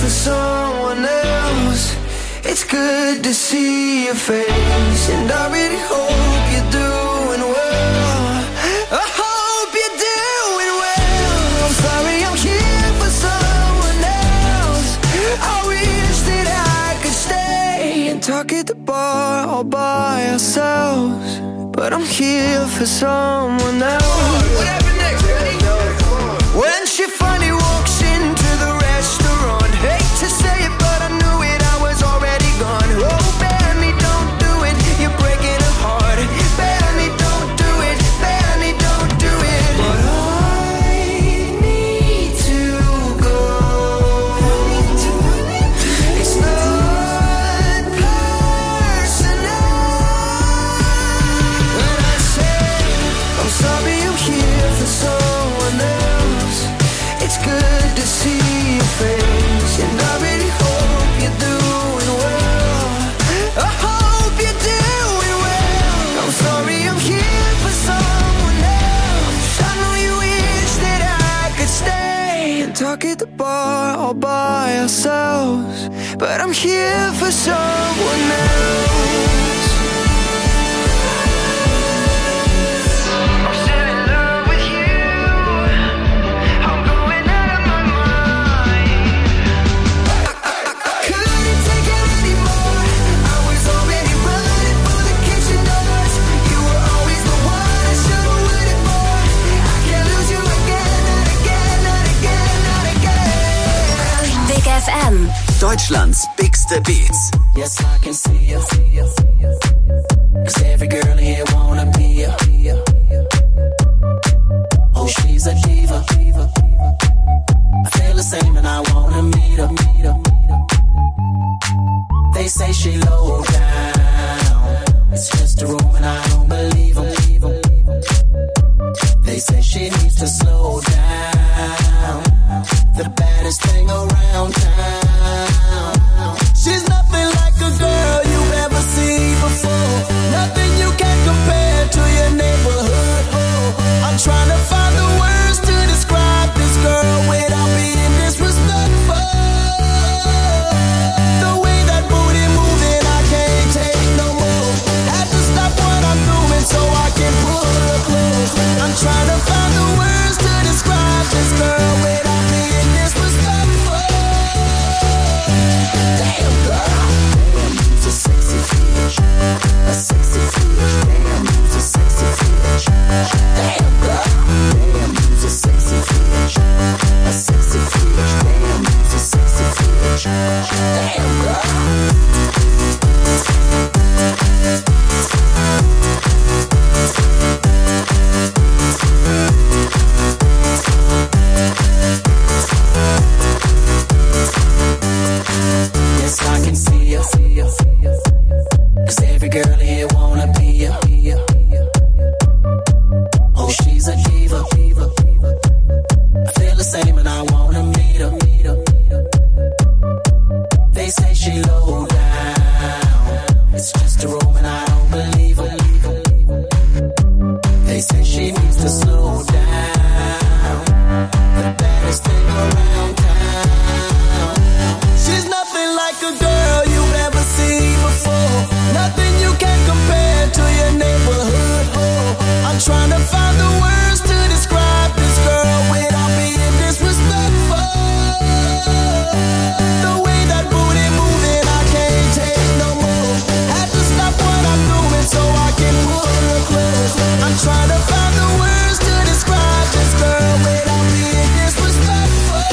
for someone else. It's good to see your face, and I really hope you're doing well. I hope you're doing well. I'm sorry I'm here for someone else. I wish that I could stay and talk at the bar all by ourselves, but I'm here for someone else. What happened next, Eddie? When she finally walks into the restaurant, hate to say it, but I knew it, I was already gone. Oh, Benny, don't do it, you're breaking her heart. Benny, don't do it, Benny, don't do it. But I need to go. It's not personal. When I say I'm sorry I'm here for someone else, it's good to see your face, and I really hope you're doing well. I hope you're doing well. I'm sorry I'm here for someone else. I know you wish that I could stay and talk at the bar all by ourselves, but I'm here for someone else. I'm still in love with you. I'm going out of my mind. I couldn't take it anymore. I was already running for the kitchen doors. You were always the one I should've waited for. I can't lose you again, not again, not again, not again. Big FM. Deutschlands bigste Beats. Yes, I can see you. 'Cause every girl here wanna be you. Oh, she's a diva. I feel the same and I wanna meet her. They say she low down. It's just a room and I don't believe them. They say she needs to slow down. The baddest thing around town. She's nothing like a girl you've ever seen before. Nothing you can compare to your neighborhood. I'm trying to find the words to describe this girl without being disrespectful. The way that booty moving, I can't take no more. Had to stop what I'm doing so I can pull her close. I'm trying to find the words to describe this girl without being disrespectful. Damn girl, damn, you's a sexy bitch, a sexy bitch. Damn, you's a sexy bitch. Damn girl, damn, you's a sexy bitch, a sexy bitch. Damn, you's a sexy bitch. Damn girl. Yes, I can see you. 'Cause every girl here wanna be you. Oh, she's a diva. I feel the same and I wanna meet her. They say she low down. It's just a room and I don't believe them. They say she needs to slow down. The baddest thing around town. She's nothing like a girl you've ever seen before. Nothing you can compare to your neighborhood. I'm trying to find the words to describe this girl without being disrespectful. The way that booty moving, I can't take no more. Had to stop what I'm doing so I can pull her close. I'm trying to find the words to describe this girl without being disrespectful.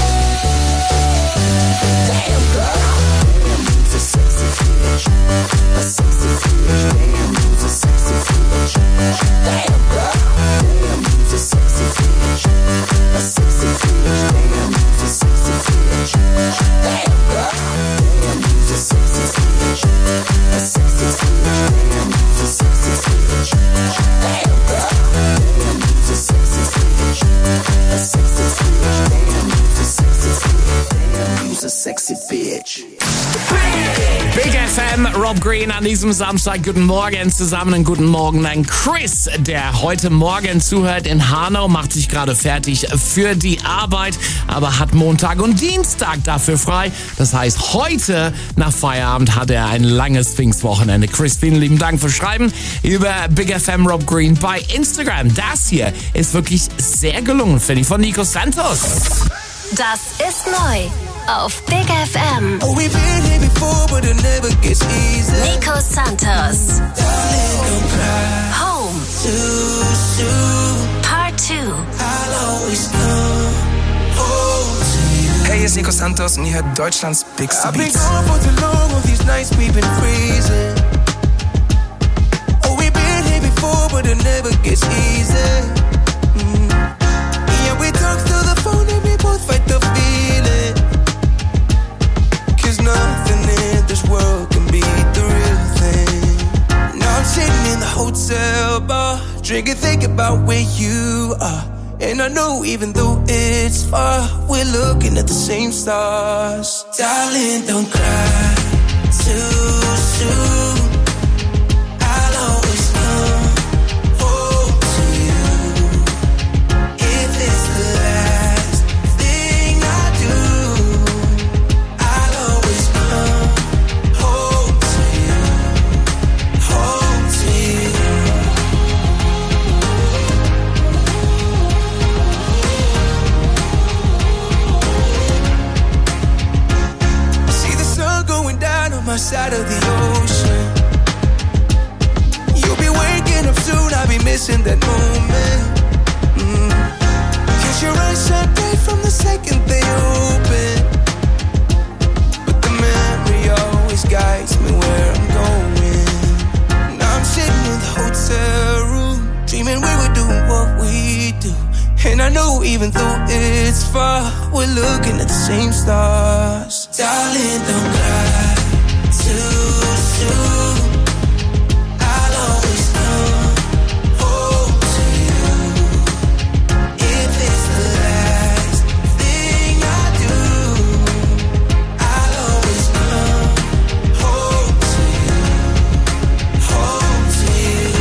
Damn girl, damn, you's a sexy bitch, a sexy bitch. Damn, you's a sexy bitch. Damn girl, damn, you's a sexy bitch, a sexy bitch. Damn, you's a sexy bitch. Damn girl, damn, you's a sexy bitch, a sexy bitch. Damn, you's a sexy bitch. Damn girl, damn, you's a sexy bitch, a sexy bitch. Damn, you's a sexy bitch. Damn, you's a sexy bitch. Big FM, Rob Green an diesem Samstag. Guten Morgen zusammen und guten Morgen an Chris, der heute Morgen zuhört in Hanau, macht sich gerade fertig für die Arbeit, aber hat Montag und Dienstag dafür frei. Das heißt, heute nach Feierabend hat er ein langes Pfingstwochenende. Chris, vielen lieben Dank für Schreiben über Big FM Rob Green bei Instagram. Das hier ist wirklich sehr gelungen, finde ich, von Nico Santos. Das ist neu auf Big FM. Oh, we've been here before, but it never gets easy. Nico Santos. Darling, don't cry. Home. Too soon. Part 2. I'll always come home to you. Hey, hier ist Nico Santos und ihr hört Deutschlands Bigste I've been Beats. gone for too long, all these nights we've been freezing. Oh, we've been here before, but it never gets easy. Yeah, we talk through the phone and we both fight the feeling. 'Cause nothing in this world can beat the real thing. Now I'm sitting in the hotel bar, drinking, thinking about where you are. And I know even though it's far, we're looking at the same stars. Darling, don't cry too soon. I'll always come home to you. If it's the last thing I do, I'll always come home to you. Home to you. See the sun going down on my side of the ocean. You'll be waking up soon, I'll be missing that moment. 'Cause your eyes shine bright from the second they open. But the memory always guides me where I'm going. Now I'm sitting in the hotel room, dreaming we were doing what we do. And I know even though it's far, we're looking at the same stars. Darling, don't cry too soon. I'll always come home to you. If it's the last thing I do, I'll always come home to you. Home to you.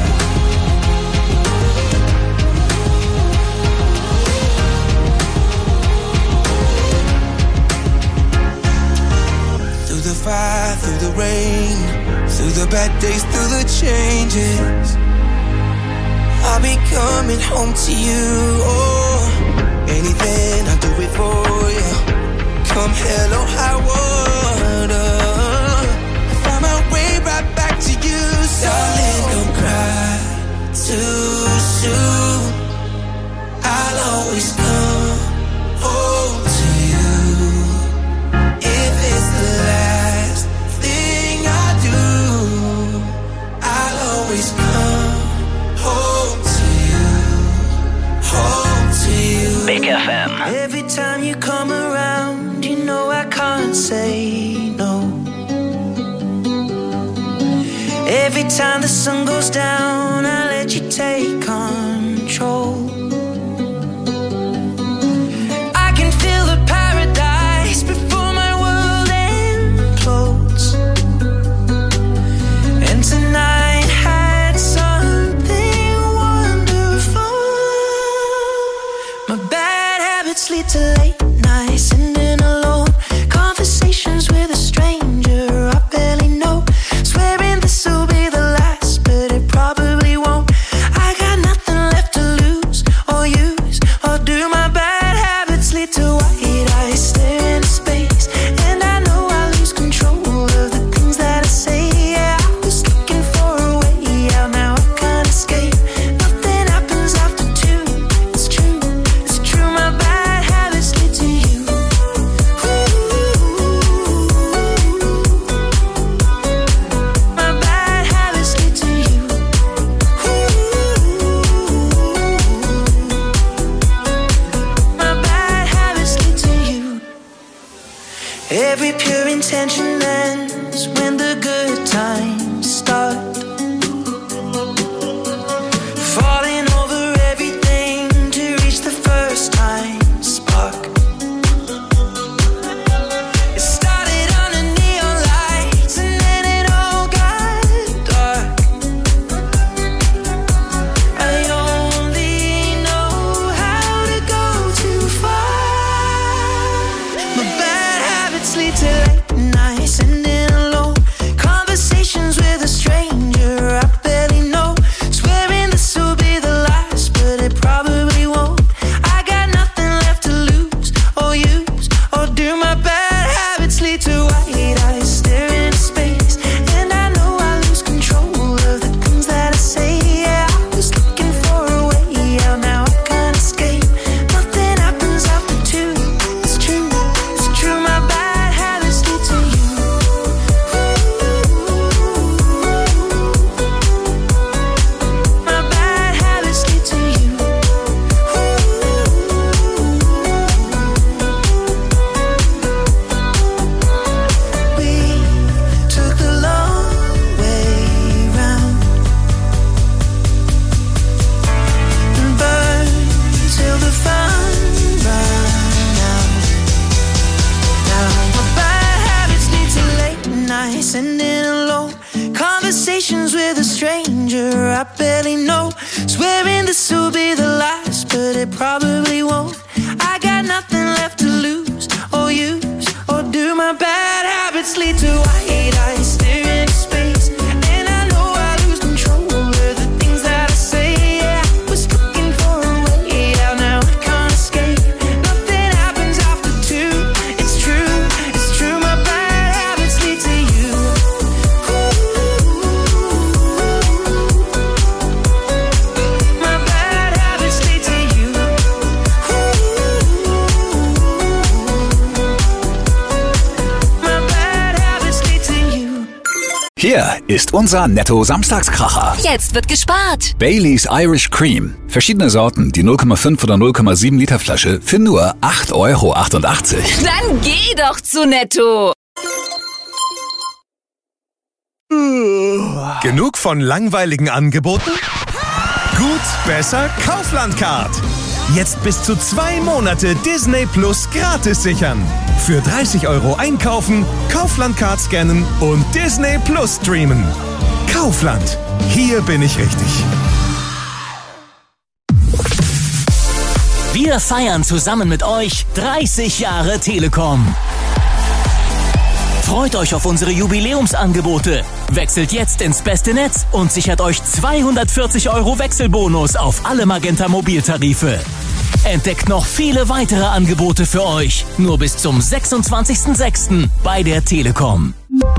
Through the fire, through the rain, through the bad days, through the changes, I'll be coming home to you. Oh, anything I'll do it for you. Come hell or high water, I'll find my way right back to you. So darling, don't cry too soon. I'll always come home to you. If it's the last thing I do, I'll always come home to you. Home to you. Big FM. Every time you come around, you know I can't say no. Every time the sun goes down, I let you take control. I can feel the paradise before my world implodes. And tonight had something wonderful. My bad habits lead to late nights, sitting alone. Conversations with a stranger I barely know. Swearing this'll be the last, but it probably won't. I got nothing left to lose or use or do. My bad habits lead to white eyes staring into space, and I know I lose control of the things that I say. Yeah, I was looking for a way out, now I can't escape. Nothing happens after 2. It's true, it's true. My bad habits lead to you. My bad habits lead to you. My bad habits lead to you. Every pure intention ends when the good times start. Falling over everything to reach the first time spark. It started under neon lights. habits lead to late nights, ending alone. Conversations with a stranger I barely know. Swearing this will be the last, but it probably won't. I got nothing left to lose or use, or do my bad habits lead to white eyes staring into space? And I know I lose control of the things that I say. Yeah, I was looking for a way out, now I can't escape. Nothing happens after two. It's true, it's true. My bad habits lead to you. My bad habits lead to you. We took the long way round and burned till the fun ran out. Now my bad habits lead to late nights, ending alone. Conversations with a stranger I barely know. Swearing this will be the last, but it probably won't. I got nothing left to lose or use, or do my bad habits lead to white eyes staring into space? And I know I lose control of the things that I say. Yeah, I was looking for a way out, now I can't escape. Nothing happens after two. It's true, it's true. My bad habits lead to you. My bad habits lead to you. My bad habits lead to you. Hier ist unser Netto-Samstagskracher. Jetzt wird gespart. Baileys Irish Cream. Verschiedene Sorten, die 0,5 oder 0,7 Liter Flasche für nur 8,88 €. Dann geh doch zu Netto. Genug von langweiligen Angeboten? Gut, besser Kaufland-Card. Jetzt bis zu 2 Monate Disney Plus gratis sichern. Für 30 € einkaufen, Kaufland-Card scannen und Disney Plus streamen. Kaufland. Hier bin ich richtig. Wir feiern zusammen mit euch 30 Jahre Telekom. Freut euch auf unsere Jubiläumsangebote. Wechselt jetzt ins beste Netz und sichert euch 240 € Wechselbonus auf alle Magenta Mobiltarife. Entdeckt noch viele weitere Angebote für euch. Nur bis zum 26.06. bei der Telekom.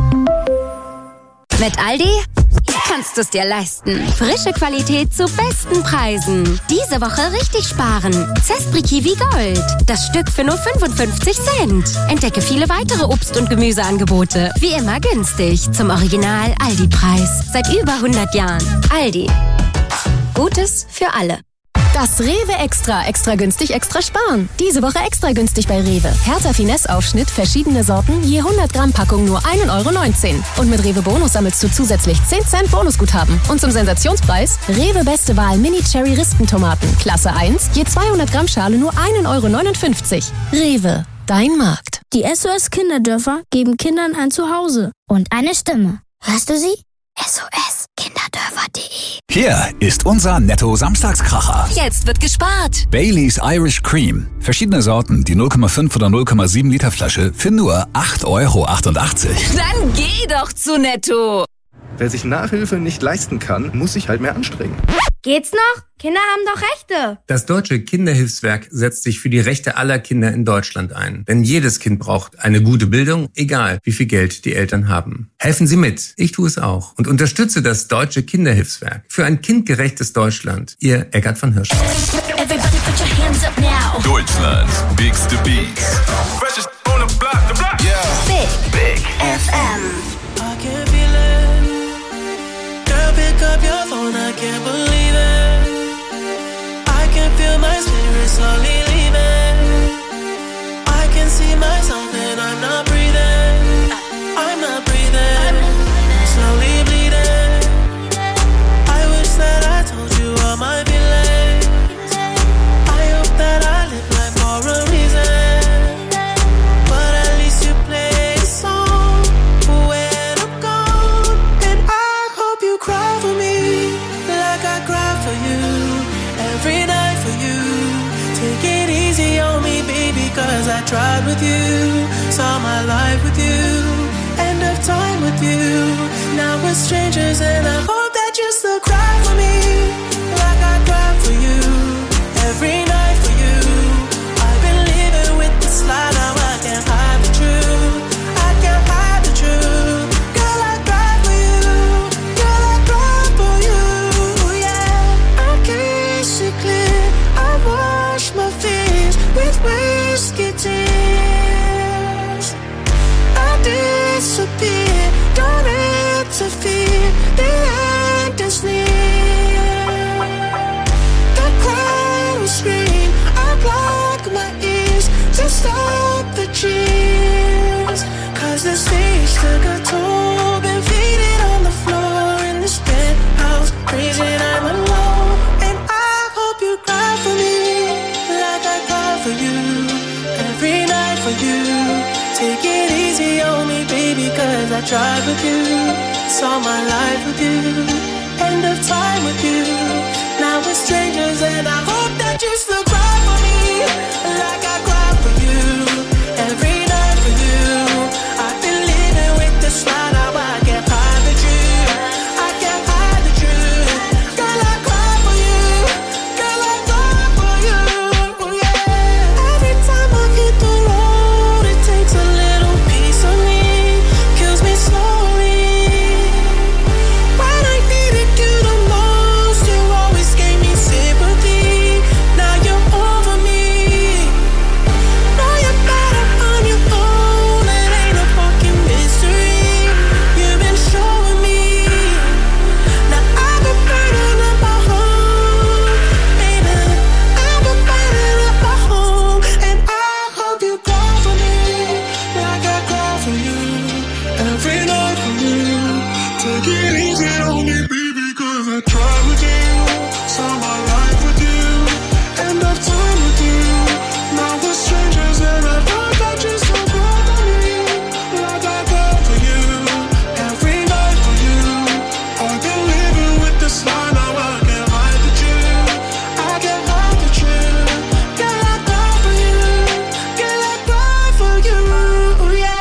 Mit Aldi kannst du es dir leisten. Frische Qualität zu besten Preisen. Diese Woche richtig sparen. Zespri Kiwi Gold. Das Stück für nur 55 Cent. Entdecke viele weitere Obst- und Gemüseangebote. Wie immer günstig. Zum Original Aldi-Preis. Seit über 100 Jahren. Aldi. Gutes für alle. Das Rewe Extra. Extra günstig, extra sparen. Diese Woche extra günstig bei Rewe. Hertha Finesse-Aufschnitt, verschiedene Sorten, je 100 Gramm Packung nur 1,19 €. Und mit Rewe Bonus sammelst du zusätzlich 10 Cent Bonusguthaben. Und zum Sensationspreis, Rewe Beste Wahl Mini-Cherry-Rispentomaten. Klasse 1, je 200 Gramm Schale nur 1,59 €. Rewe, dein Markt. Die SOS Kinderdörfer geben Kindern ein Zuhause und eine Stimme. Hörst du sie? SOS-Kinderdörfer.de. Hier ist unser Netto-Samstagskracher. Jetzt wird gespart. Baileys Irish Cream. Verschiedene Sorten, die 0,5 oder 0,7 Liter Flasche für nur 8,88 €. Dann geh doch zu Netto. Wer sich Nachhilfe nicht leisten kann, muss sich halt mehr anstrengen. Geht's noch? Kinder haben doch Rechte. Das Deutsche Kinderhilfswerk setzt sich für die Rechte aller Kinder in Deutschland ein. Denn jedes Kind braucht eine gute Bildung, egal wie viel Geld die Eltern haben. Helfen Sie mit. Ich tue es auch. Und unterstütze das Deutsche Kinderhilfswerk für ein kindgerechtes Deutschland. Ihr Eckart von Hirsch. Deutschlands bigste Beats. Big FM. I can feel it. Girl, pick up your phone, I can't believe it. I can feel my spirit slowly leaving. I can see myself and I'm not breathing. I'm not breathing. Slowly bleeding. I wish that I told you all my feelings. I hope that I live life for a reason. we're strangers, and I hope that you still cry for me like I cry for you every night for you. I've been living with this lie, now I can't hide the truth. I can't hide the truth. Girl, I cry for you. Girl, I cry for you. Yeah, I can't see clear. I wash my fears with whiskey tears. I disappear. Don't interfere. The end is near. The crowd will scream. I block my ears to stop the cheers. 'Cause the stage took a toll. Been faded on the floor in this penthouse. Crazy and I'm alone. And I hope you cry for me like I cry for you every night for you. Take it easy on me, baby, 'cause I tried with you. Saw my life with you. End of time with you. Now we're strangers, and I hope that you still cry for me like I cry for you every night for you. I've been living with this lie, now I can't hide the truth. I can't hide the truth. Girl, I cry for you. Girl, I cry for you. Yeah. Every time I hit the road, it takes a little piece of me, kills me slowly. When I needed you the most, you always gave me sympathy. Now you're over me. Know you're better on your own. It ain't a fucking mystery. You've been showing me. Now I've been burning up my home, baby. I've been burning up my home, and I hope you cry for me like I cry for you every night for you. Take it easy on me, baby, 'cause I tried with you. Saw my life with you. End of time with you. Now we're strangers, and I hope that you still cry for me like I cry for you every night for you. I've been living with this lie, now I can't hide the truth. I can't hide the truth. Girl, I cry for you. Girl, I cry for you. Yeah.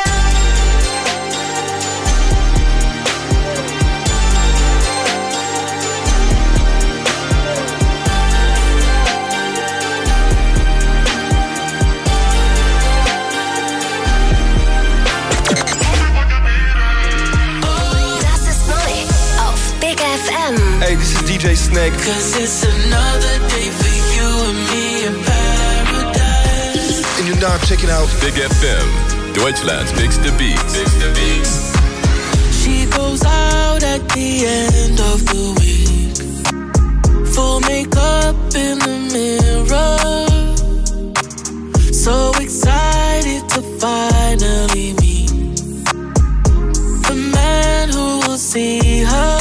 Das ist neu auf Big FM. Hey, this is DJ Snake. 'Cause it's another day for you and me in paradise. And you're now checking out Big FM, Deutschlands bigste Beats. She goes out at the end of the week. Full makeup in the mirror. So excited to finally meet the man who will see her.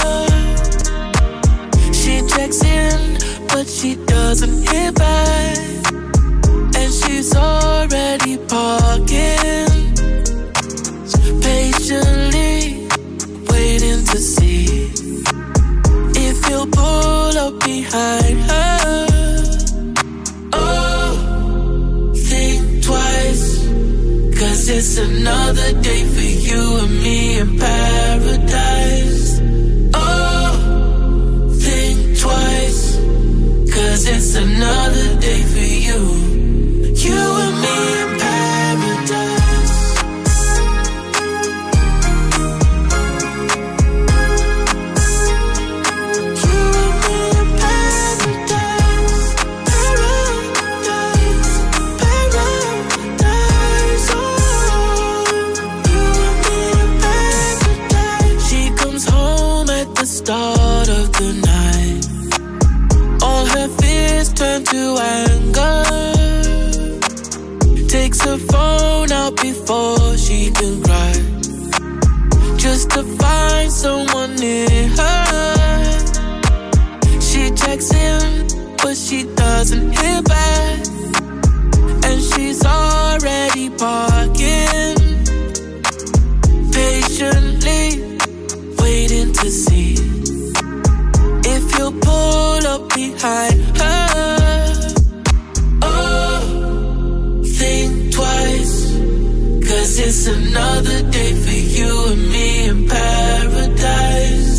She checks in, but she doesn't hear back. And she's already parking, patiently waiting to see if he'll pull up behind her. Oh, think twice, 'cause it's another day for you and me in paradise. Oh, think twice, 'cause it's another day for you. You and me in paradise. You and me in paradise. Paradise. Paradise. Oh, you and me in paradise. She comes home at the start of the night. All her fears turn to anger. Takes her phone out before she can cry, just to find someone near her. She checks in, but she doesn't hear back. And she's already parking, patiently waiting to see if you'll pull up behind her. Oh, think twice, 'cause it's another day for you and me in paradise.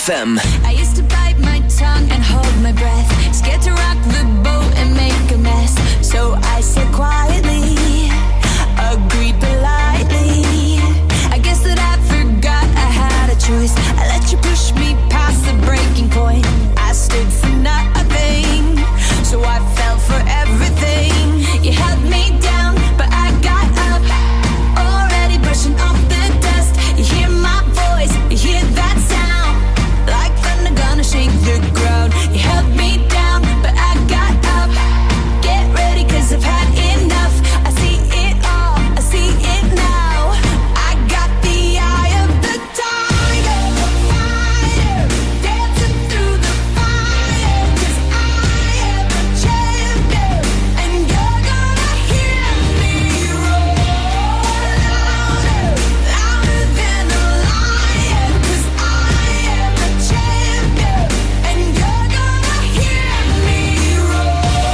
FM. I used to bite my tongue and hold my breath, scared to rock the boat and make a mess. So I said quietly, agreed politely. I guess that I forgot I had a choice. I let you push me past the breaking point. I stood for nothing, so I fell for everything. You held me down, but I got up, already brushing off the dust. You hear my voice, you hear that sound, like thunder gonna shake the ground. You held me down, but I got up. Get ready, 'cause I've had enough. I see it all, I see it now. I got the eye of the tiger, fighter, dancing through the fire. 'Cause I am a champion, and you're gonna hear me roar louder, louder than a lion. 'Cause I am a champion, and you're gonna hear me roar.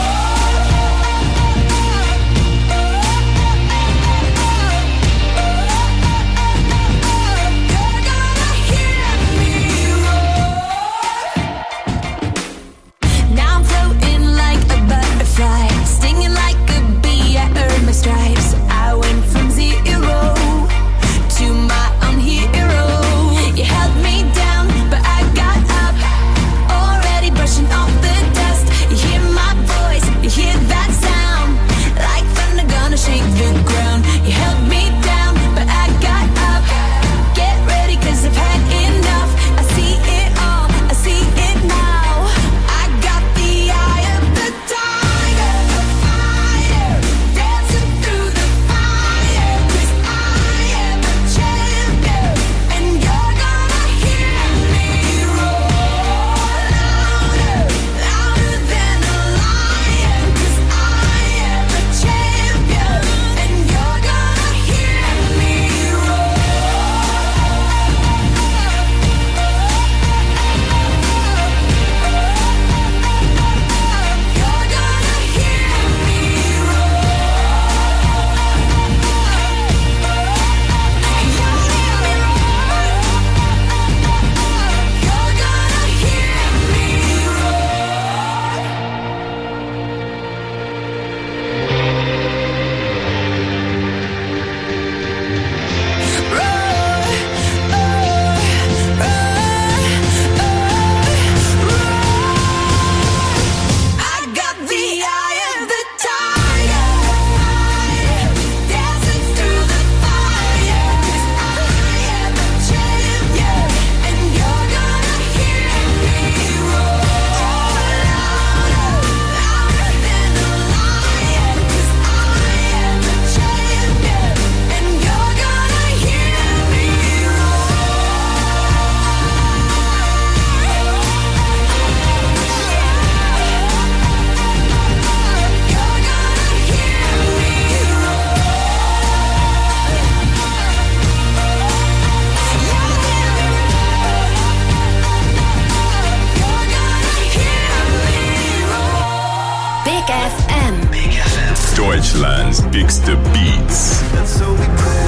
Now I'm floating like a butterfly, stinging like a bee. I earned my stripes. I went from zero to my own hero. You held me down, but I got up, already brushing off the dust. You hear my voice, you hear that sound, like thunder gonna shake the ground. You held me down, but I got up. Get ready, 'cause I've had enough. I see it all, I see it now. I got the eye of the tiger, fighter, dancing through the fire. 'Cause I am a champion, and you're gonna hear me roar louder, louder than a lion. 'Cause I am a champion, and you're gonna hear me roar. You're gonna hear me I got the eye of the tiger, dancing through the fire. 'Cause I am a champion, and you're gonna hear me roar louder, louder than a lion. 'Cause I am a champion, and you're gonna hear me Big FM. Deutschlands bigste Beats. And so we pray.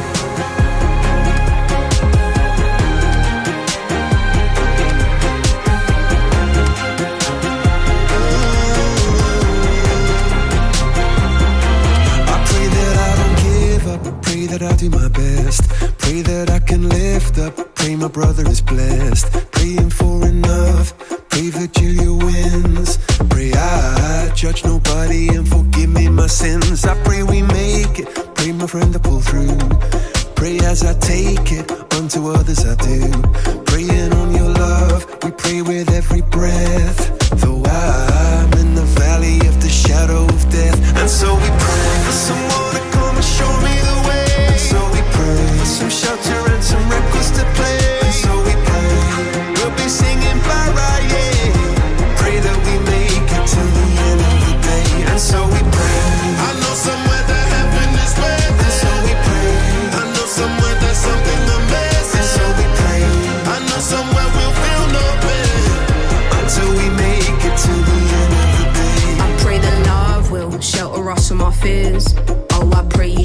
I pray that I don't give up. I pray that I do my best. Pray that I can lift up. Pray my brother is blessed. Praying for enough. Pray Virgilia wins. Pray I judge nobody and forgive me my sins. I pray we make it. Pray my friend to pull through. Pray as I take it, unto others I do. Praying on your love, we pray with every breath. Though I'm in the valley of the shadow of death. And so we pray for someone to come and show me the way. And so we pray for some shelter and some records to play. And so we pray we'll be singing Barra, yeah. Pray that we make it to the end of the day. And so we pray. I know somewhere that heaven is waiting. And so we pray. I know somewhere there's something amazing. And so we pray. I know somewhere we'll feel no pain until we make it to the end of the day. I pray that love will shelter us from our fears. Oh, I pray you trust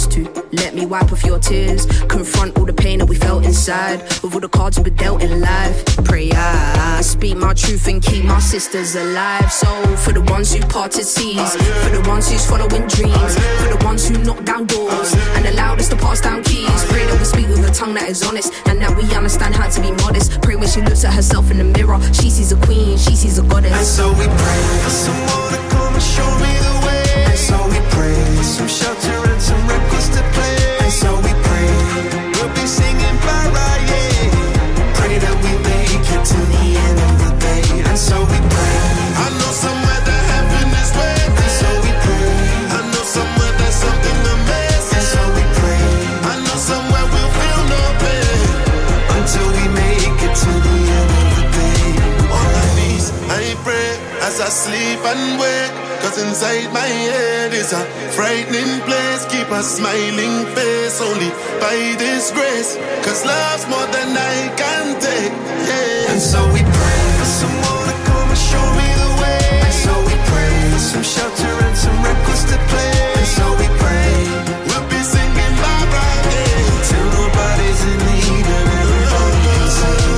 promise to let me wipe off your tears. Confront all the pain that we felt inside, with all the cards we've been dealt in life. Pray I speak my truth and keep my sisters alive. So for the ones who parted seas, for the ones who's following dreams, for the ones who knock down doors and allowed us to pass down keys. Pray that we speak with a tongue that is honest and that we understand how to be modest. Pray when she looks at herself in the mirror, she sees a queen, she sees a goddess. And so we pray for someone to come and show me the way. And so we pray for some shelter and some records to play. And so we pray we'll be singing para, yeah. Pray that we make it to the end of the day. And so we pray. I know somewhere that heaven is waiting. And so we pray. I know somewhere there's something amazing. And so we pray. I know somewhere we'll feel no pain until we make it to the end of the day. On my knees, I pray as I sleep and wake. Cause inside my head is a frightening place. Keep a smiling face only by this grace. Cause love's more than I can take, yeah. And so we pray for someone to come and show me the way. And so we pray for some shelter and some records to play. And so we pray we'll be singing Barbara, yeah, till nobody's in need and everybody can sing.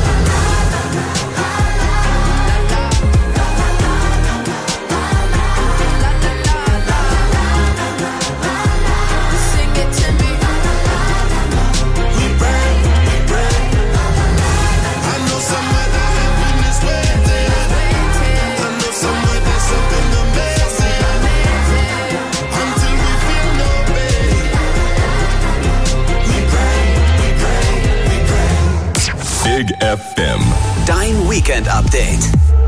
Big FM. Dein Weekend-Update.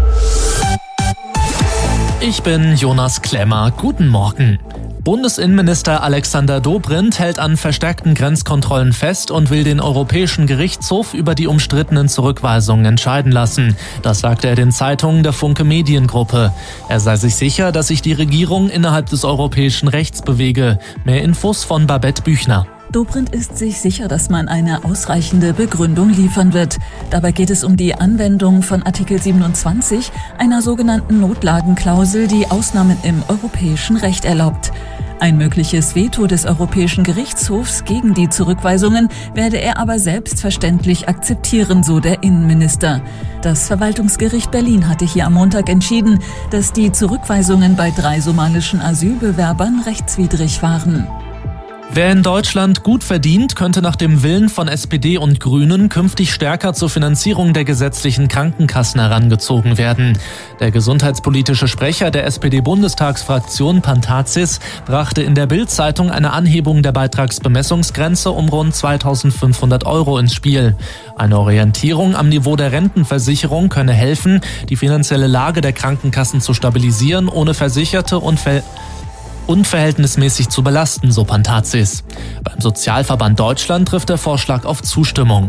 Ich bin Jonas Klemmer. Guten Morgen. Bundesinnenminister Alexander Dobrindt hält an verstärkten Grenzkontrollen fest und will den Europäischen Gerichtshof über die umstrittenen Zurückweisungen entscheiden lassen. Das sagte er den Zeitungen der Funke Mediengruppe. Er sei sich sicher, dass sich die Regierung innerhalb des europäischen Rechts bewege. Mehr Infos von Babette Büchner. Dobrindt ist sich sicher, dass man eine ausreichende Begründung liefern wird. Dabei geht es um die Anwendung von Artikel 27, einer sogenannten Notlagenklausel, die Ausnahmen im europäischen Recht erlaubt. Ein mögliches Veto des Europäischen Gerichtshofs gegen die Zurückweisungen werde er aber selbstverständlich akzeptieren, so der Innenminister. Das Verwaltungsgericht Berlin hatte hier am Montag entschieden, dass die Zurückweisungen bei 3 somalischen Asylbewerbern rechtswidrig waren. Wer in Deutschland gut verdient, könnte nach dem Willen von SPD und Grünen künftig stärker zur Finanzierung der gesetzlichen Krankenkassen herangezogen werden. Der gesundheitspolitische Sprecher der SPD-Bundestagsfraktion Pantazis brachte in der Bild-Zeitung eine Anhebung der Beitragsbemessungsgrenze um rund 2.500 € ins Spiel. Eine Orientierung am Niveau der Rentenversicherung könne helfen, die finanzielle Lage der Krankenkassen zu stabilisieren, ohne Versicherte und unverhältnismäßig zu belasten, so Pantazis. Beim Sozialverband Deutschland trifft der Vorschlag auf Zustimmung.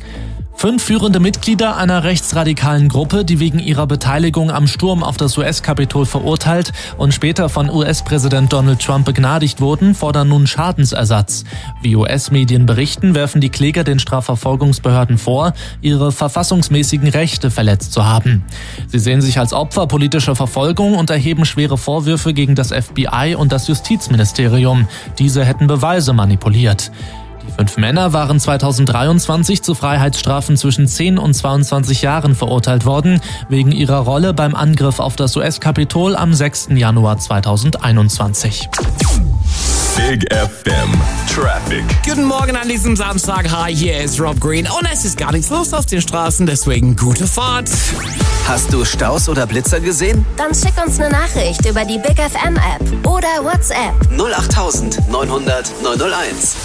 5 führende Mitglieder einer rechtsradikalen Gruppe, die wegen ihrer Beteiligung am Sturm auf das US-Kapitol verurteilt und später von US-Präsident Donald Trump begnadigt wurden, fordern nun Schadensersatz. Wie US-Medien berichten, werfen die Kläger den Strafverfolgungsbehörden vor, ihre verfassungsmäßigen Rechte verletzt zu haben. Sie sehen sich als Opfer politischer Verfolgung und erheben schwere Vorwürfe gegen das FBI und das Justizministerium. Diese hätten Beweise manipuliert. Die 5 Männer waren 2023 zu Freiheitsstrafen zwischen 10 und 22 Jahren verurteilt worden, wegen ihrer Rolle beim Angriff auf das US-Kapitol am 6. Januar 2021. Big FM Traffic. Guten Morgen an diesem Samstag. Hi, hier ist Rob Green und es ist gar nichts los auf den Straßen, deswegen gute Fahrt. Hast du Staus oder Blitzer gesehen? Dann schick uns eine Nachricht über die Big FM App oder WhatsApp. 08000 900 901.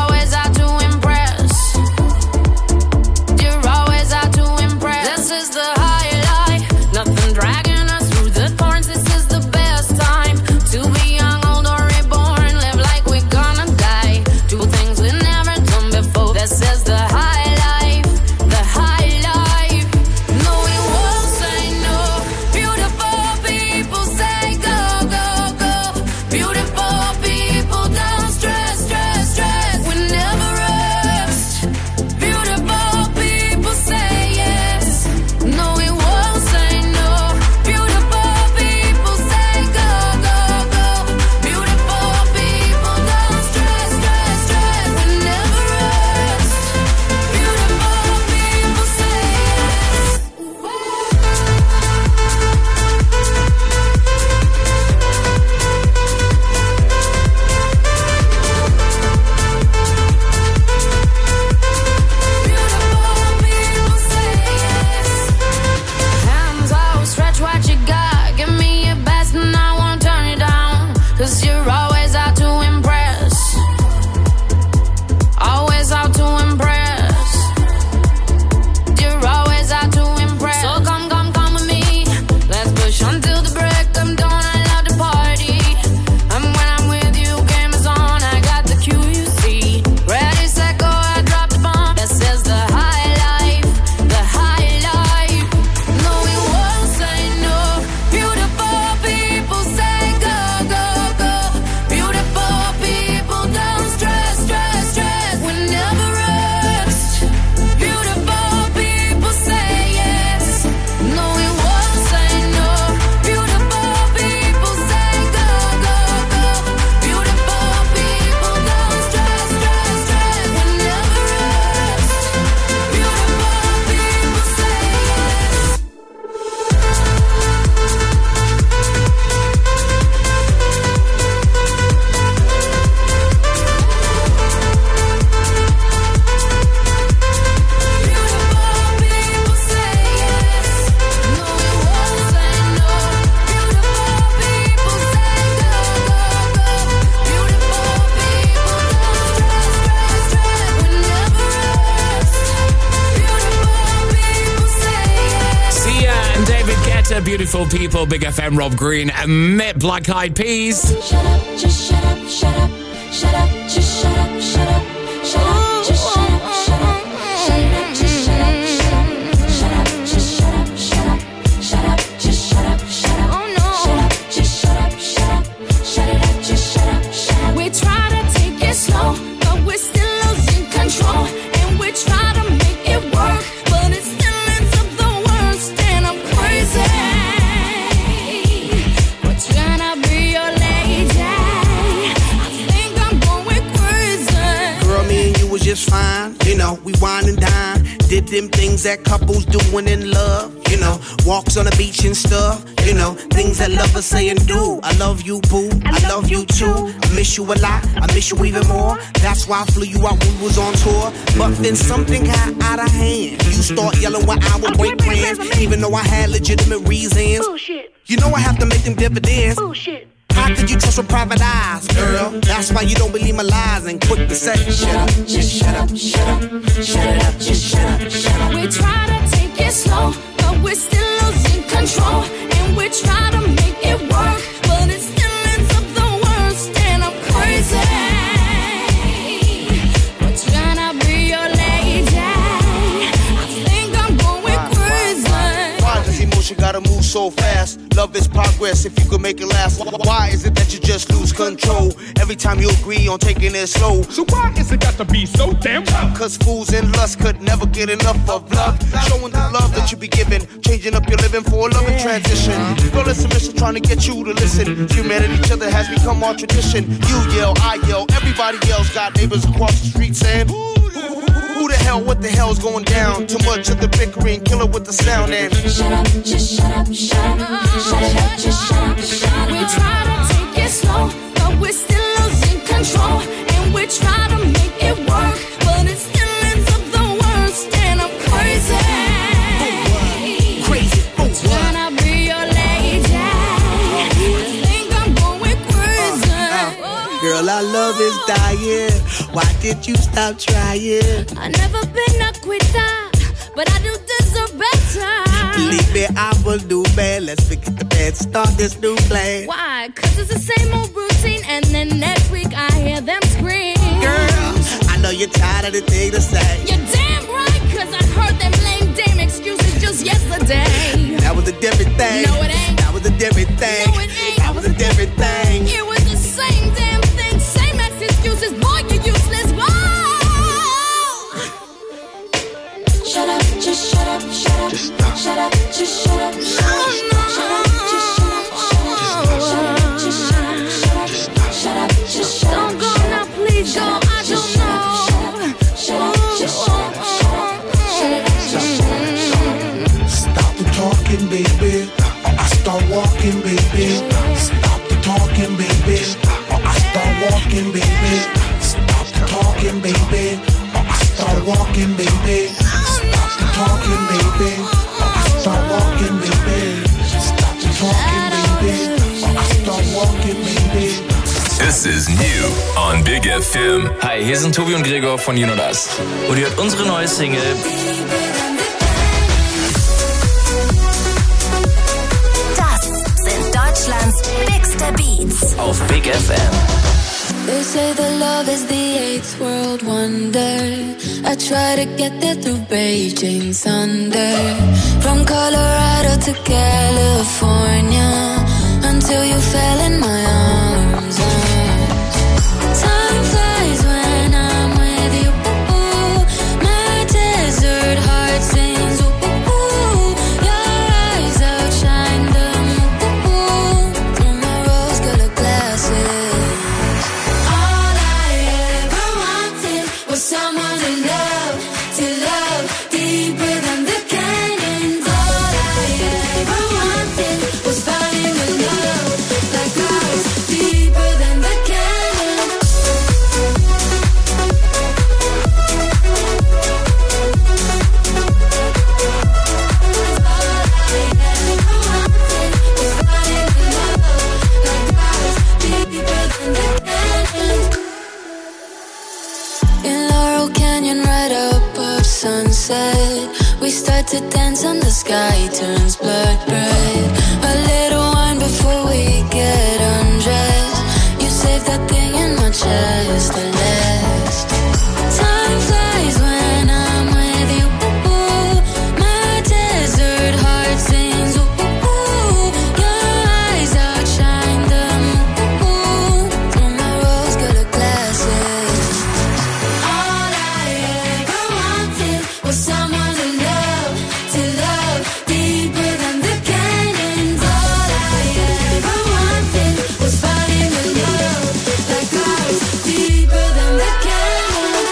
This is the Beautiful People, Big FM, Rob Green, mit Black Eyed Peas. Shut up, just shut up, shut up, shut up, just shut up, shut up, shut up, just shut up, shut up, shut up, just shut up, shut up, just shut up, shut up, shut up, just shut up, shut up, oh no, shut up, just shut up, shut up, shut it up, just shut up, shut up. We try to take it slow, but we're still losing control, and we try to make it work, but it still ends up the worst, and I'm crazy. We're trying to be your lady. I think I'm going crazy. Girl, me and you was just fine. You know, we wine and dine. Did them things that couples do when in love. You know, walks on the beach and stuff. You know, things that lovers say and do. I love you, boo. I love you too. I miss you a lot. I miss you even more. That's why I flew you out when we was on tour. But then something got out of hand. You start yelling when I would break plans, even though I had legitimate reasons. Bullshit. You know I have to make them dividends. Bullshit. How could you trust with private eyes, girl? That's why you don't believe my lies and quick to say, shut up, just shut up, shut up, shut it up, just shut up, shut up. We try to take it slow, but we're still losing control, and we try to make it work, but it still ends up the worst, and I'm crazy. We're trying to be your lady. I think I'm going crazy. Why does emotion gotta move so fast? Love is progress if you could make it last. Why is it that you just lose control every time you agree on taking it slow? So why is it got to be so damn tough? Cause fools in lust could never get enough of love. Showing the love that you be giving, changing up your living for a loving transition. Girl, it's a mission trying to get you to listen. Humanity, each other has become our tradition. You yell, I yell, everybody yells. Got neighbors across the street saying, who the hell, what the hell's going down? Too much of the bickering, kill it with the sound and shut up, just shut up, shut up, shut it up, just shut up, shut up. We try to take it slow, but we're still losing control, and we try to make it work, but it still ends up the worst, and I'm crazy. Trying to be your lady. I think I'm going crazy. Girl, our love is dying. Why did you stop trying? I never been a quitter, but I do deserve better. Believe me, I will do bad. Let's forget the bad, start this new plan. Why? Cause it's the same old routine, and then next week I hear them scream. Girl, I know you're tired of the thing to say. You're damn right, cause I heard them lame dame excuses just yesterday. That was a different thing. No, it ain't. That was a different thing. No, it ain't. That was a different thing. It was the same damn thing, same ass excuses. Boy, you're useless. Whoa! Shut up, just shut up, shut up. Just stop. Shut up, just shut up. No, no. Shut up, just shut up, shut up. Shut up, just shut up, shut up. Shut up, just shut up. Don't go now, please go. I don't know. Shut up, just shut up, shut up. Shut it up, just shut up, shut up. Stop the talking, baby, or I start walking, baby. Stop the talking, baby, or I start walking, baby. Stop the talking, baby, or I start walking, baby. Stop the talking, baby, or I start walking, baby. Stop the talking, baby, or I start walking, baby. This is new on Big FM. Hi, hier sind Tobi und Gregor von You Know Das. Und ihr hört unsere neue Single. Das sind Deutschlands bigste Beats. Auf Big FM. They say that love is the eighth world wonder. I try to get there through Beijing Sunday. From Colorado to California, until you fell in my arms. Time flies when I'm with you. My desert heart sings. Your eyes outshine the moon through my rose-colored glasses. All I ever wanted was someone to love deeper than the canyons. All I ever wanted was falling in love like I was start to dance and the sky turns blood red. A little wine before we get undressed. You save that thing in my chest, the last. Time flies when I'm with you. My desert heart sings. Your eyes outshine the moon through my rose-colored glasses. All I ever wanted was someone to love deeper than the canyons. All I ever wanted was falling in love like clouds deeper than the canyons.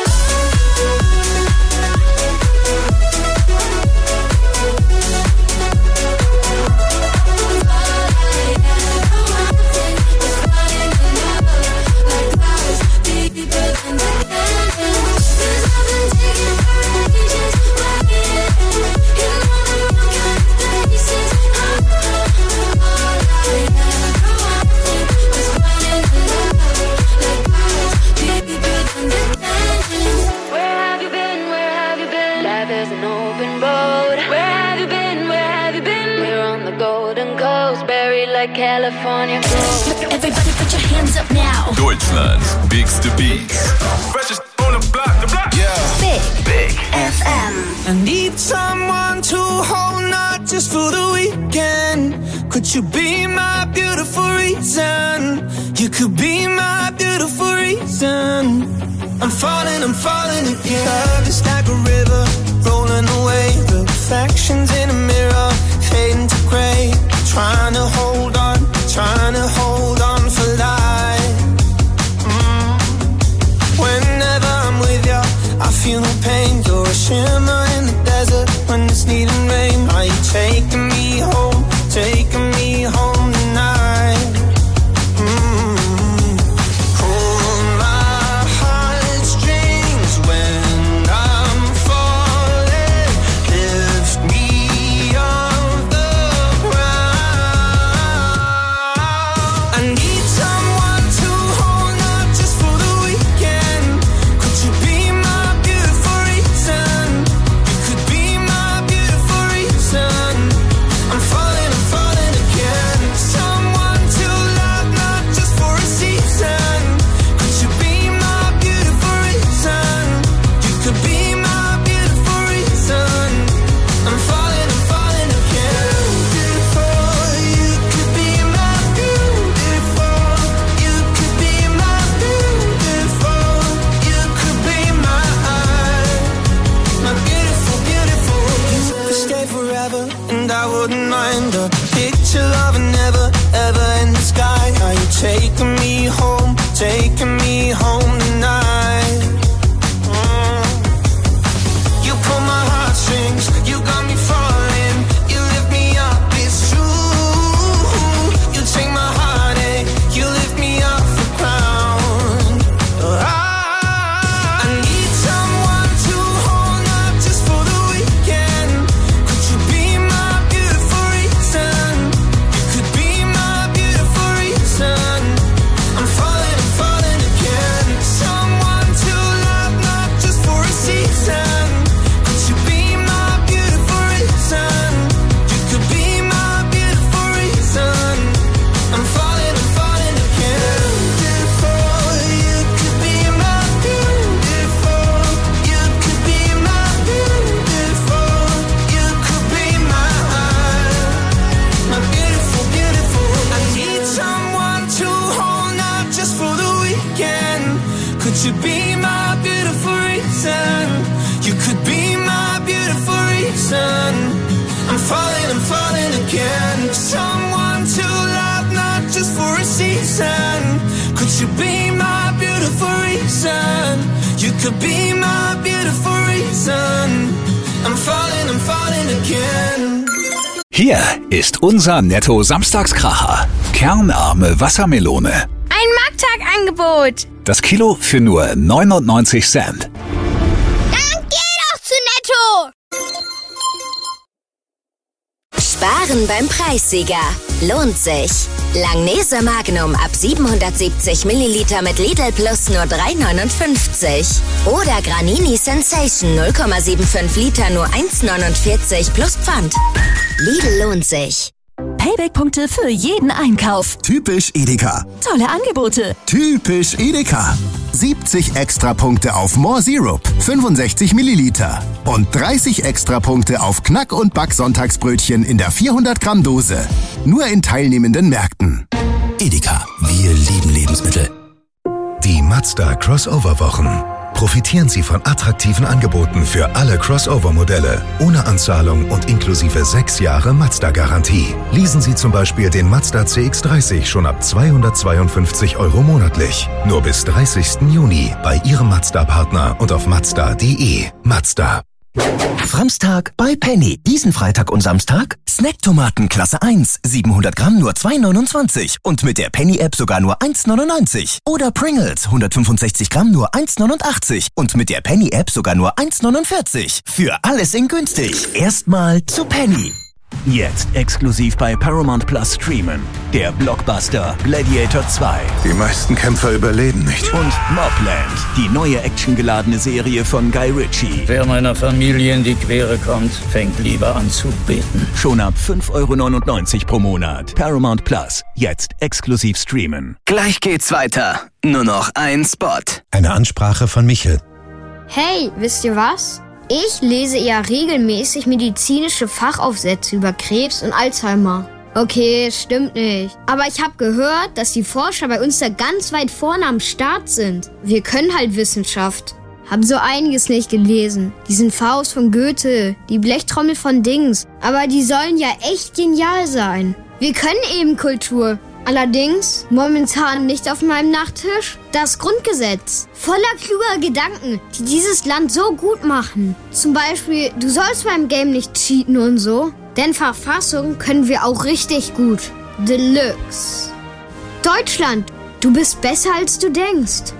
Where have you been? Where have you been? Life is an open road. Where have you been? Where have you been? We're on the golden coast, buried like California gold. Everybody put your hands up now. Deutschlands bigste Beats. Freshest on the block, Big FM. I need someone to hold, not just for the weekend. Could you be my beautiful reason? You could be my beautiful reason. I'm falling again. Love is like a river, rolling away. The reflections in a mirror, fading to gray. Trying to hold on for life. Whenever I'm with you, I feel no pain. You're a shimmer in the desert when it's needing rain. Are you taking me home tonight? Pull my heartstrings when I'm falling. Lift me off the ground. I need someone to hold, not just for the weekend. Could you be my beautiful reason? You could be my beautiful reason. I'm falling again. Someone to love, not just for a season. Could you be my beautiful reason? You could be my beautiful reason. I'm falling again. Beautiful, you could be my beautiful. You could be my beautiful. You could be my beautiful. You could stay forever, and I wouldn't mind a picture of an ever in the sky. Are you taking me home tonight? You pull my heartstrings, you got me falling. You lift me up, it's true. You take my heartache, you lift me off the ground. I need someone to hold, not just for the weekend. Could you be my beautiful reason? You could be my beautiful reason. I'm falling again. Someone to love, not just for a season. Could you be my beautiful reason? You could be my beautiful reason. I'm falling again. Beautiful, you could be my beautiful. You could be my beautiful. You could be my beautiful. I need someone to hold, not just for the weekend. Could you be my beautiful reason? You could be my beautiful reason. I'm falling again. Someone to love, not just for a season. Could you be my beautiful reason? You could be my beautiful reason. I'm falling again. Hier ist unser Netto-Samstagskracher. Kernarme Wassermelone. Ein Markttagangebot. Das Kilo für nur 99 Cent. Dann geh doch zu Netto. Sparen beim Preissieger. Lohnt sich. Langnese Magnum ab 770 Milliliter mit Lidl Plus nur 3,59. Oder Granini Sensation 0,75 Liter nur 1,49 plus Pfand. Lidl lohnt sich. Payback-Punkte für jeden Einkauf. Typisch Edeka. Tolle Angebote. Typisch Edeka. 70 Extrapunkte auf More Syrup, 65 Milliliter. Und 30 Extrapunkte auf Knack- und Back-Sonntagsbrötchen in der 400-Gramm-Dose. Nur in teilnehmenden Märkten. Edeka, wir lieben Lebensmittel. Die Mazda Crossover-Wochen. Profitieren Sie von attraktiven Angeboten für alle Crossover-Modelle, ohne Anzahlung und inklusive 6 Jahre Mazda-Garantie. Leasen Sie zum Beispiel den Mazda CX-30 schon ab 252 € monatlich. Nur bis 30. Juni bei Ihrem Mazda-Partner und auf Mazda.de. Mazda. Framstag bei Penny. Diesen Freitag und Samstag Snacktomaten Klasse 1, 700 Gramm nur 2,29 und mit der Penny-App sogar nur 1,99. Oder Pringles, 165 Gramm nur 1,89 und mit der Penny-App sogar nur 1,49. Für alles in günstig. Erstmal zu Penny. Jetzt exklusiv bei Paramount Plus streamen. Der Blockbuster Gladiator 2. Die meisten Kämpfer überleben nicht. Und Mobland, die neue actiongeladene Serie von Guy Ritchie. Wer meiner Familie in die Quere kommt, fängt lieber an zu beten. Schon ab 5,99 € pro Monat. Paramount Plus, jetzt exklusiv streamen. Gleich geht's weiter. Nur noch ein Spot. Eine Ansprache von Michel. Hey, wisst ihr was? Ich lese ja regelmäßig medizinische Fachaufsätze über Krebs und Alzheimer. Okay, stimmt nicht. Aber ich habe gehört, dass die Forscher bei uns da ganz weit vorne am Start sind. Wir können halt Wissenschaft. Haben so einiges nicht gelesen. Diesen Faust von Goethe, die Blechtrommel von Dings. Aber die sollen ja echt genial sein. Wir können eben Kultur. Allerdings momentan nicht auf meinem Nachttisch das Grundgesetz. Voller kluger Gedanken, die dieses Land so gut machen. Zum Beispiel, du sollst beim Game nicht cheaten und so. Denn Verfassung können wir auch richtig gut. Deluxe. Deutschland, du bist besser als du denkst.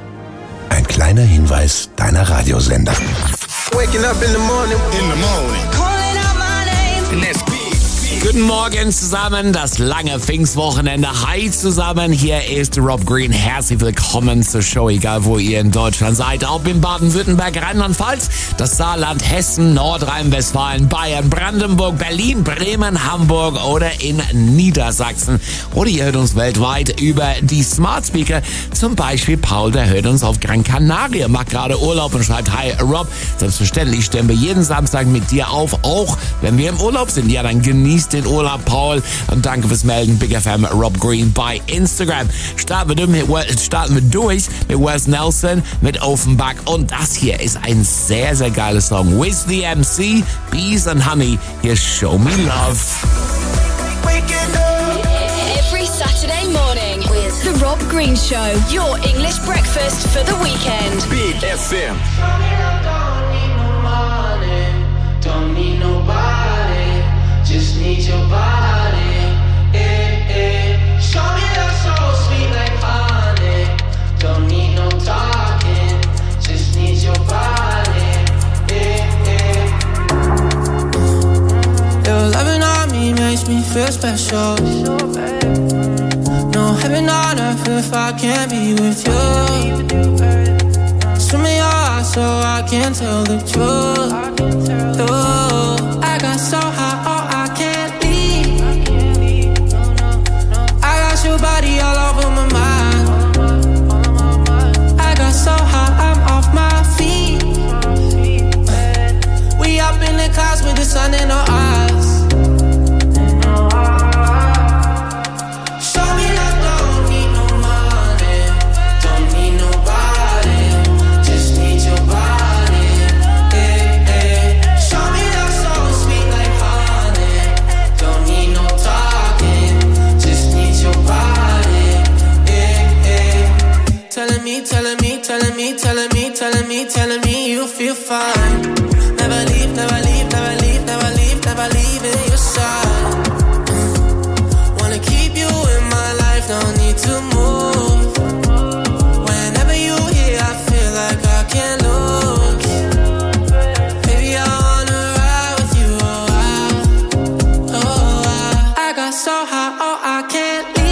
Ein kleiner Hinweis deiner Radiosender. Waking up in the morning. Calling out my name. Guten Morgen zusammen, das lange Pfingstwochenende. Hi zusammen, hier ist Rob Green. Herzlich willkommen zur Show, egal wo ihr in Deutschland seid. Ob in Baden-Württemberg, Rheinland-Pfalz, das Saarland, Hessen, Nordrhein-Westfalen, Bayern, Brandenburg, Berlin, Bremen, Hamburg oder in Niedersachsen. Oder ihr hört uns weltweit über die Smart Speaker. Zum Beispiel Paul, der hört uns auf Gran Canaria, macht gerade Urlaub und schreibt: Hi Rob, selbstverständlich stimmen wir jeden Samstag mit dir auf, auch wenn wir im Urlaub sind. Ja, dann genießt den Urlaub, Paul. Und danke fürs Melden. Big FM Rob Green bei Instagram. Starten wir durch mit Wes Nelson, mit Offenbach. Und das hier ist ein sehr, sehr geiler Song. With the MC, Bees and Honey. Here, Show Me Love. Every Saturday morning with The Rob Green Show. Your English breakfast for the weekend. Big FM. Don't need nobody, just need your body. Show me love so sweet like honey. Don't need no talking, just need your body. Your loving on me makes me feel special. No heaven on earth if I can't be with you. Swim in your eyes so I can tell the truth. I got so high, oh, I can't leave. I got your body all over my mind. I got so high, I'm off my feet. We up in the clouds with the sun in our eyes. Show me love, don't need no money, don't need nobody, just need your body. Show me love so sweet like honey, don't need no talking, just need your body. Telling me, telling me, telling me, telling me, telling me, telling me you feel fine. Never leave, never leave, never leave, never leave, never leave in your side. Wanna keep you in my life, don't need to move. Whenever you here, I feel like I can't lose. Baby, I wanna ride with you, oh, I got so high, oh, I can't leave.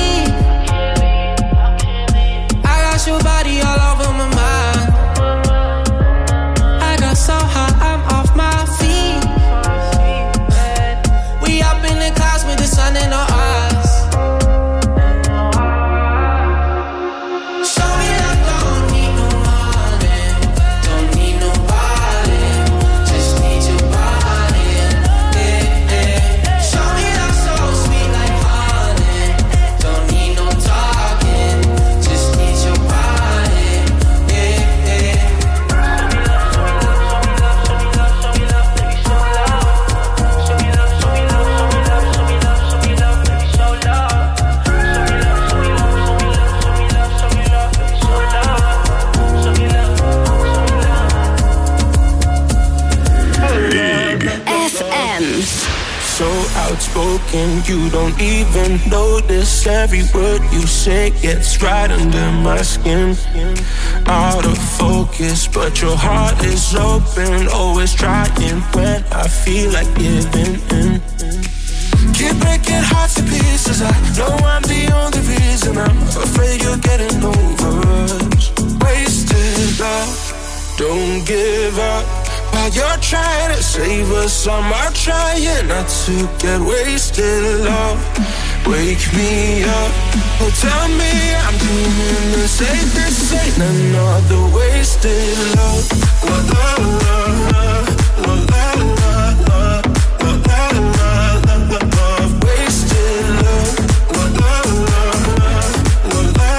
so outspoken, you don't even notice. Every word you say gets right under my skin. Out of focus, but your heart is open. Always trying when I feel like giving in. Keep breaking hearts to pieces. I know I'm the only reason. I'm afraid you're getting over us. Wasted love, don't give up. While you're trying to save us, I'm trying not to get wasted. Love, wake me up. Oh, tell me I'm doing the same. This ain't another wasted love. La la la la la la la la la la la. Wasted love. La la la la la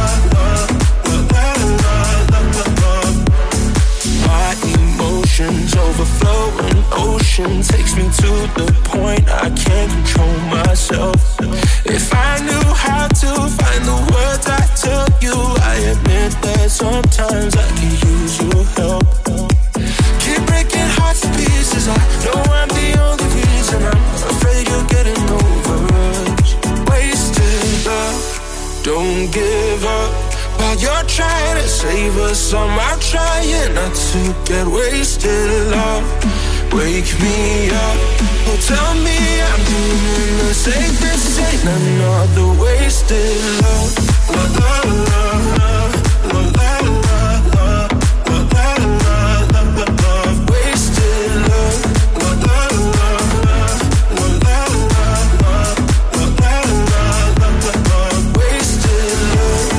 la la la. My emotions overflowing, ocean takes me to the point I can't control myself. If I knew how to find the words I tell you, I admit that sometimes I could use your help. Keep breaking hearts to pieces. I know I'm the only reason. I'm afraid you're getting over us. Wasted love, don't give up. While you're trying to save us, I'm trying not to get wasted. Love, wake me up. Oh, tell me I'm doing the same. This ain't another wasted love. La la la la la la la la la la la. Wasted love. La la la la la la la la la. Wasted love.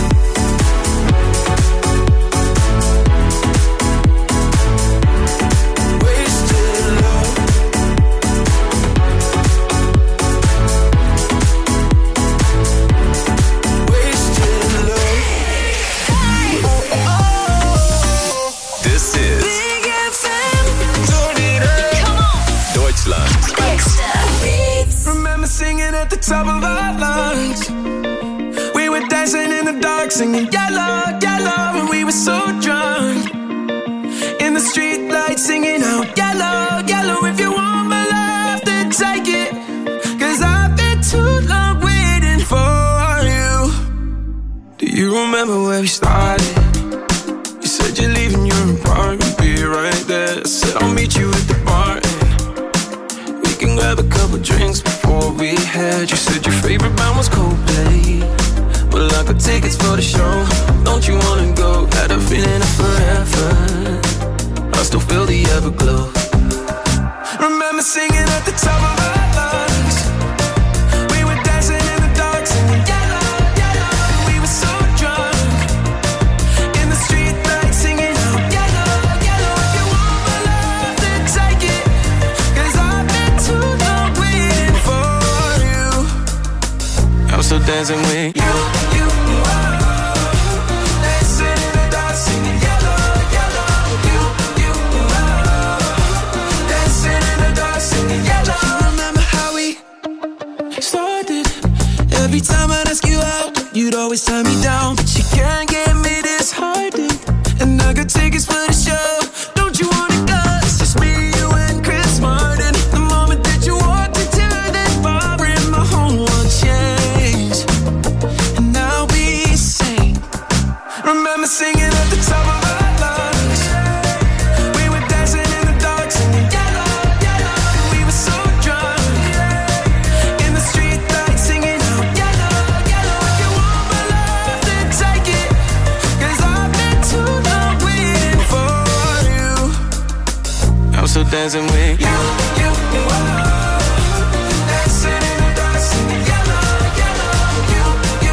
Remember singing at the top of our lungs. We were dancing in the dark, singing yellow, yellow, and we were so drunk. In the street lights, singing out yellow, yellow. If you want my love, then take it. 'Cause I've been too long waiting for you. Do you remember where we started? You said you're leaving your apartment, be right there. I said I'll meet you at the bar. Can grab a couple drinks before we head. You said your favorite band was Coldplay. Well, I got tickets for the show. Don't you wanna go? Had a feeling of forever. I still feel the everglow. Remember singing at the top of our lungs. We were dancing in the dark, singing yellow, yellow. We were so drunk. In the street light, singing out yellow, yellow. If you want my love, then take it. 'Cause I've been too long waiting for you. I'm still dancing with you. Dancing in the dark, singing yellow, yellow. You, dancing in the dark, singing yellow. Remember how we started? Every time I'd ask you out, you'd always turn me down. But you can't get me disheartened. And I got tickets for the show. Don't you wanna go? It's just me, you, and Chris Martin. The moment that you walked into that bar in my whole world changed. And I'll be sane. Remember singing at the top of our lungs. We were dancing in the dark, singing yellow, yellow. We were so drunk. In the street lights, singing out yellow, yellow. If you want my love, then take it. 'Cause I've been too long waiting for you. I'm still dancing with you. Dancing in the dark, singing yellow, yellow. You,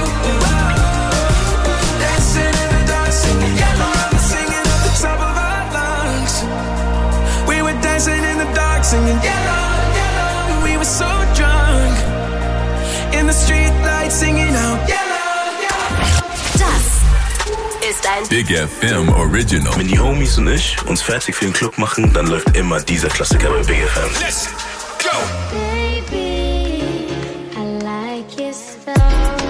dancing in the dark, singing yellow. I'm singing at the top of our lungs. We were dancing in the dark, singing yellow, yellow. We were so drunk. In the street lights, singing out yellow, yellow. Das ist ein Big FM Original. Wenn die Homies und ich uns fertig für den Club machen, dann läuft immer dieser Klassiker bei Big FM. Let's go! Baby, I like your style.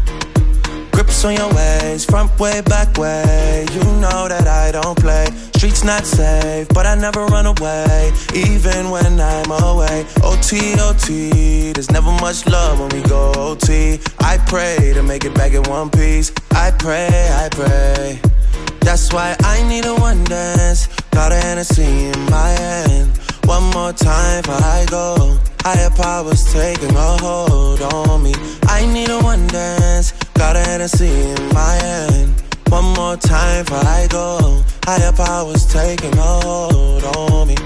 Grips on your ways, front way, back way. You know that I don't play. Streets it's not safe, but I never run away, even when I'm away. OT, OT, there's never much love when we go OT. I pray to make it back in one piece. I pray. That's why I need a one dance. Got a Hennessy in my hand. One more time before I go. Higher powers taking a hold on me. I need a one dance. Got a Hennessy in my hand. One more time before I go. Higher powers taking a hold on me.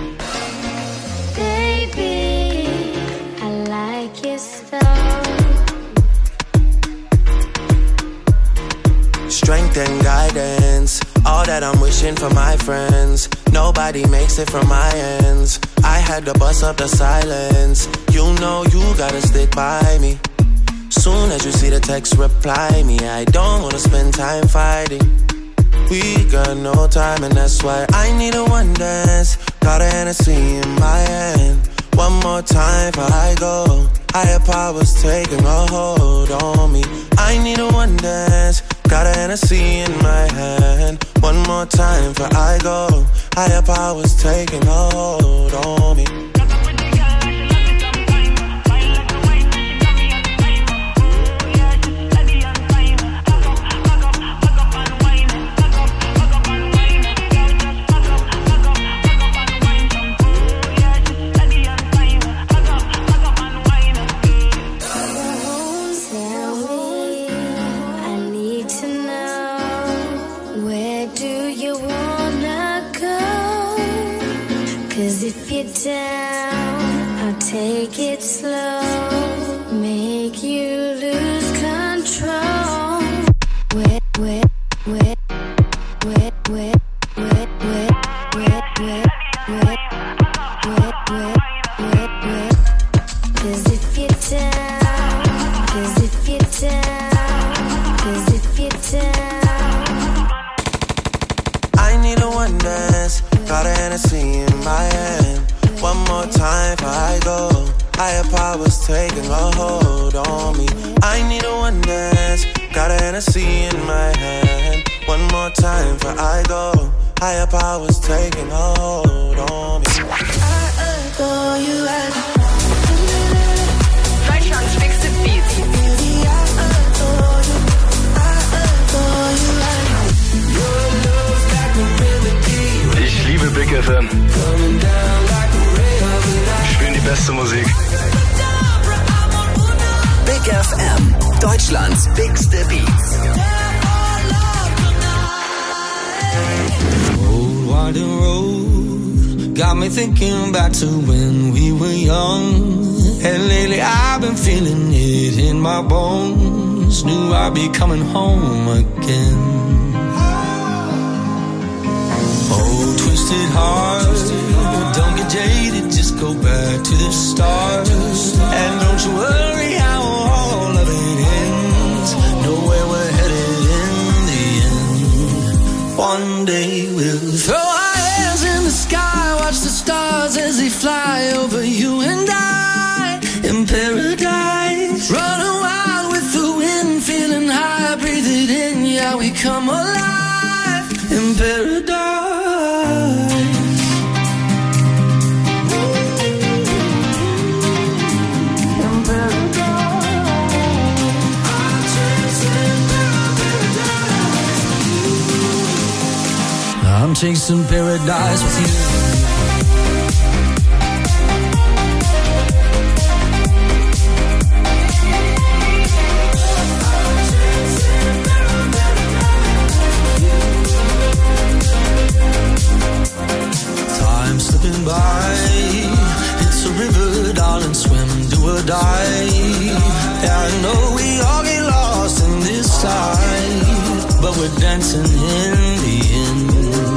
Baby, I like your style. Strength and guidance, all that I'm wishing for my friends. Nobody makes it from my ends. I had to bust up the silence. You know you gotta stick by me. Soon as you see the text, reply me. I don't wanna spend time fighting. We got no time and that's why I need a one dance. Got a Hennessy in my hand. One more time before I go. Higher powers taking a hold on me. I need a one dance. Got a Hennessy in my hand. One more time before I go. Higher powers taking a hold on me. Down, I'll take it slow, make you lose control. Wet, wet, wet, wet, wet, wet, wet, wet, wet, wet, wet, wet, wet, wet. 'Cause if you're down, 'cause if you're down, 'cause if you're down. I need a one dance, got a Hennessy in my hand. One more time before I go. Higher powers taking a hold on me. I need a one dance. Got a Hennessy in my hand. One more time before I go. Higher powers taking a hold on me. I adore you and Deutschlands bigste Beats. Ich liebe Big FM. Spielen die beste Musik. Big FM, Deutschlands bigste Beats. Old winding road got me thinking back to when we were young. And lately I've been feeling it in my bones. Knew I'd be coming home again. Oh, twisted heart, don't get jaded, just go back to the start. And don't you worry how all of it ends. Know where we're headed in the end. One day we'll throw our hands in the sky, watch the stars as they fly over you and I in paradise. Running wild with the wind, feeling high, breathe it in, yeah, we come alive in paradise. I'm chasing paradise with you. Time slipping by, it's a river, darling, swim, do or die. Yeah, I know we all get lost in this tide, but we're dancing in the end.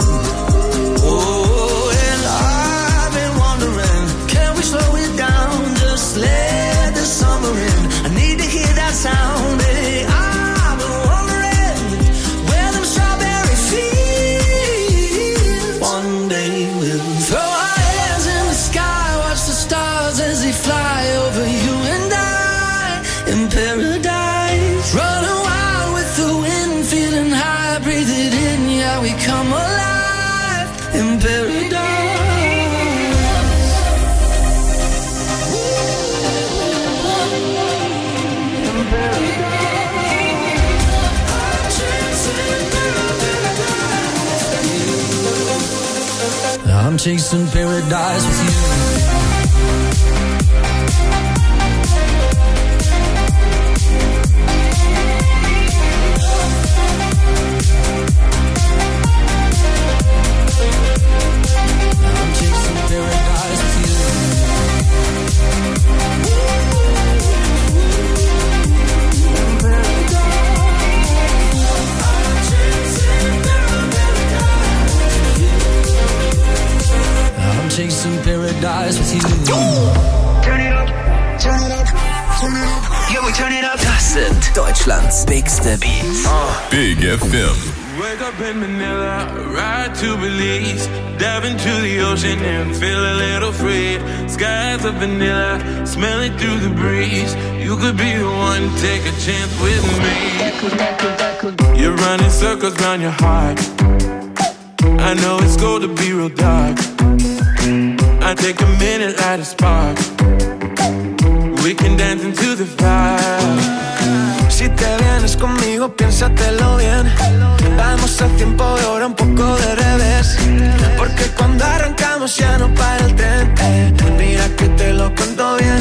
Oh, and I've been wondering, can we slow it down? Just let the summer in. I need to hear that sound. Hey, I've been wondering where them strawberry fields. One day we'll throw our hands in the sky, watch the stars as they fly over you and I in paradise. Running wild with the wind, feeling high, breathing in paradise. I'm chasing paradise with you. I'm chasing paradise with you. I'm chasing paradise with you. Turn it up, turn it up, turn it up. Yeah, we turn it up. Das sind Deutschlands bigste Beats. Big FM. Wake up in Manila, ride to Belize, dive into the ocean and feel a little free. Skies of vanilla, smell it through the breeze. You could be the one, take a chance with me. You're running circles round your heart. I know it's cold to be real dark. I take a minute, light a spark. We can dance into the fire. Si te vienes conmigo, piénsatelo bien. Vamos a tiempo de oro, un poco de revés. Porque cuando arrancamos ya no para el tren. Mira que te lo cuento bien.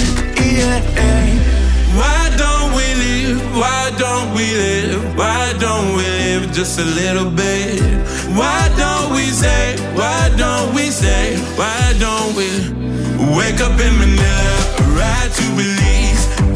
Why don't we live? Why don't we live? Why don't we live just a little bit? Why don't we say? Why don't we say? Why don't we wake up in Manila, ride to Belize,